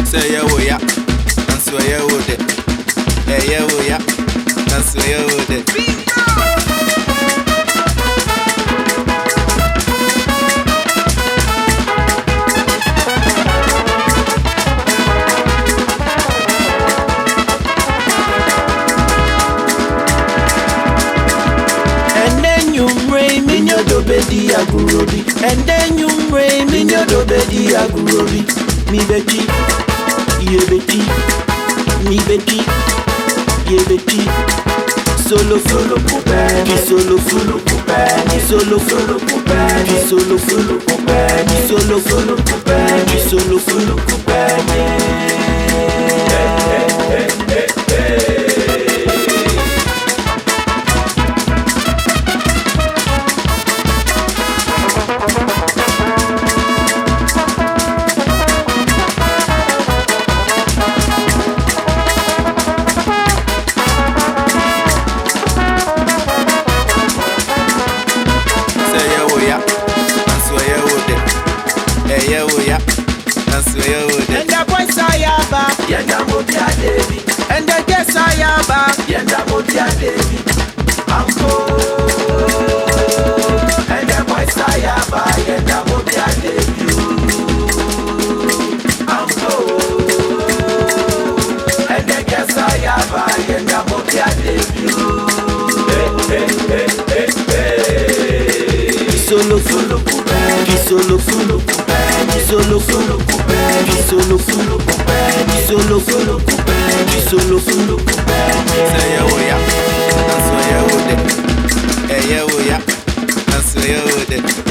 Say yeah, oh yeah, and so yeah, oh de. Hey yeah, oh yeah, and so yeah, oh de. And then you rain in your dobedi agurobi. And then you rain in your dobedi agurobi. Mi beti, ye beti, mi beti, ye beti. Solo solo kupeni, solo solo kupeni, solo solo kupeni, solo solo kupeni, solo solo kupeni, solo solo kupeni. And the boys I am Yenda Mobia David. and the guests I am Yenda Mobia David. Uncle. And the boys I am Yenda Mobia David. Uncle. And the guests I am Yenda Mobia David. Solo solo kupeni, solo solo kupeni, solo solo kupeni, solo solo kupeni, solo solo kupeni, solo solo kupeni. Say yeah, oh yeah, that's why I would it. Hey yeah, oh yeah, that's why I would it.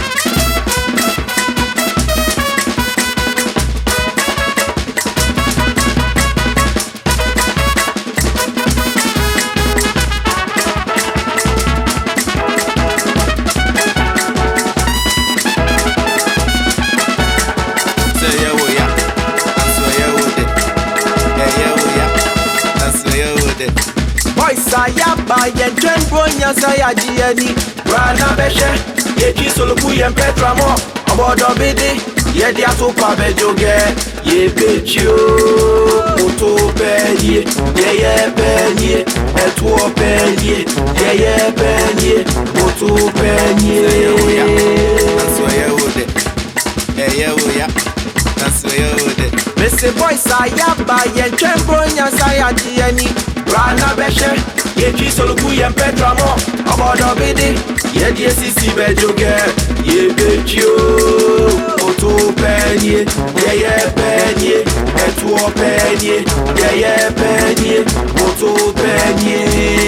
Boys I am by and Jen Bronya Sayadi. Rana Beshe, Yeti Soluku and Petramo, about a biddy, yet the Atopa Bejoge, ye betio, Oto Penny, ye penny, and two penny, ye penny, Oto Penny, that's why I would it. Hey, yeah, that's why I would it. Mr. Boys I am by and Jen Bronya Sayadi. Rana Beshe, Yeti Soluku and Petramo, about a biddy, yet the CC Bejoge, ye betio, Oto Penny, ye penny, and two penny, ye penny, Oto Penny.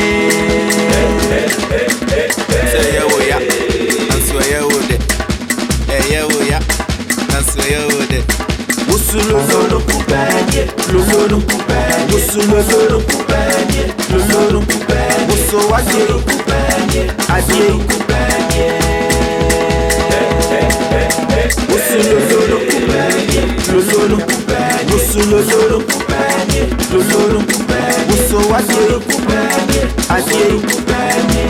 Say yeah, oh yeah, that's why I would it. Hey yeah, oh yeah, that's why I would it. Musulo solo kupeni, lolo kupeni, musulo solo kupeni, lolo kupeni, muso wadi kupeni, adi kupeni. Musulo solo kupeni, lolo kupeni, musulo solo kupeni, lolo kupeni, muso wadi kupeni, adi kupeni.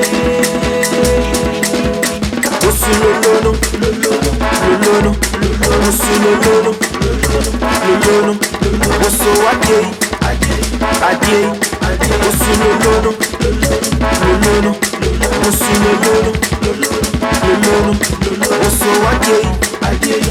Musulo lolo, lolo, musulo lolo. Lolo, oso ade, ade, oso lolo, lolo, oso lolo, lolo, oso ade, ade.